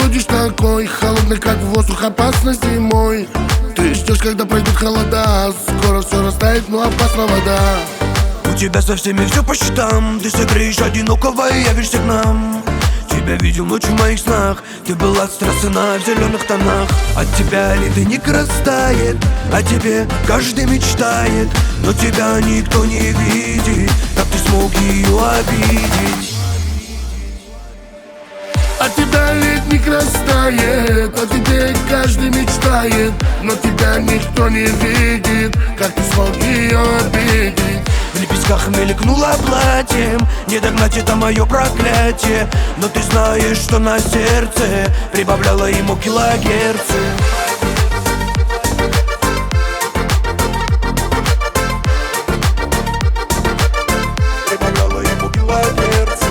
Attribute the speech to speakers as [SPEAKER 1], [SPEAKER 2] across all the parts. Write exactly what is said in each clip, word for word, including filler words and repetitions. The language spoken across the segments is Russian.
[SPEAKER 1] будешь такой холодный, как воздух, опасной зимой. Ты ждешь, когда пройдут холода, скоро все растает, но опасна вода.
[SPEAKER 2] У тебя со всеми все по счетам, ты согреешь одинокого и явишься к нам. Тебя видел ночью в моих снах, ты была страстна в зеленых тонах. От тебя ледник растает, о тебе каждый мечтает, но тебя никто не видит, как ты смог ее обидеть.
[SPEAKER 1] От тебя ледник растает, о тебе каждый мечтает, но тебя никто не видит, как ты смог ее обидеть.
[SPEAKER 2] В лепестках мелькнуло платьем, не догнать это мое проклятие. Но ты знаешь, что на сердце прибавляло ему килогерцы. Прибавляло ему килогерцы.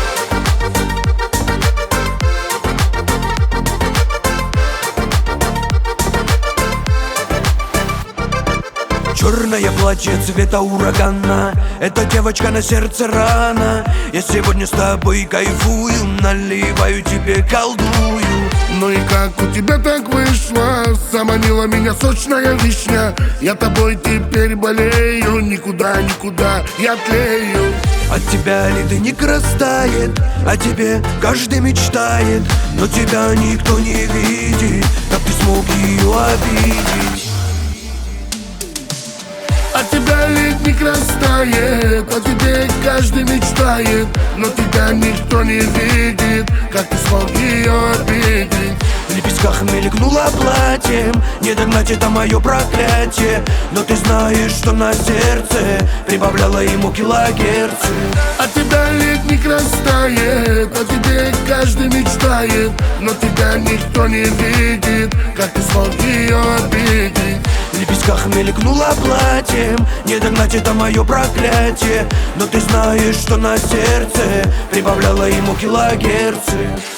[SPEAKER 2] Черное платье цвета урагана, эта девочка на сердце рана. Я сегодня с тобой кайфую, наливаю тебе, колдую.
[SPEAKER 1] Ну и как у тебя так вышло? Заманила меня сочная вишня. Я тобой теперь болею, никуда, никуда я тлею.
[SPEAKER 2] От тебя ледник растает, о тебе каждый мечтает, но тебя никто не видит, как ты смог ее обидеть.
[SPEAKER 1] От тебя ледник растает, о тебе каждый мечтает, но тебя никто не видит, как ты смог ее обидеть.
[SPEAKER 2] В лепестках мелькнуло платьем, не догнать это мое проклятие. Но ты знаешь, что на сердце прибавляло ему килогерцы.
[SPEAKER 1] От тебя ледник растает, о тебе каждый мечтает, но тебя никто не видит, как ты смог ее обидеть.
[SPEAKER 2] В лепестках мелькнуло платьем, не догнать это мое проклятие. Но ты знаешь, что на сердце прибавляло ему килогерцы.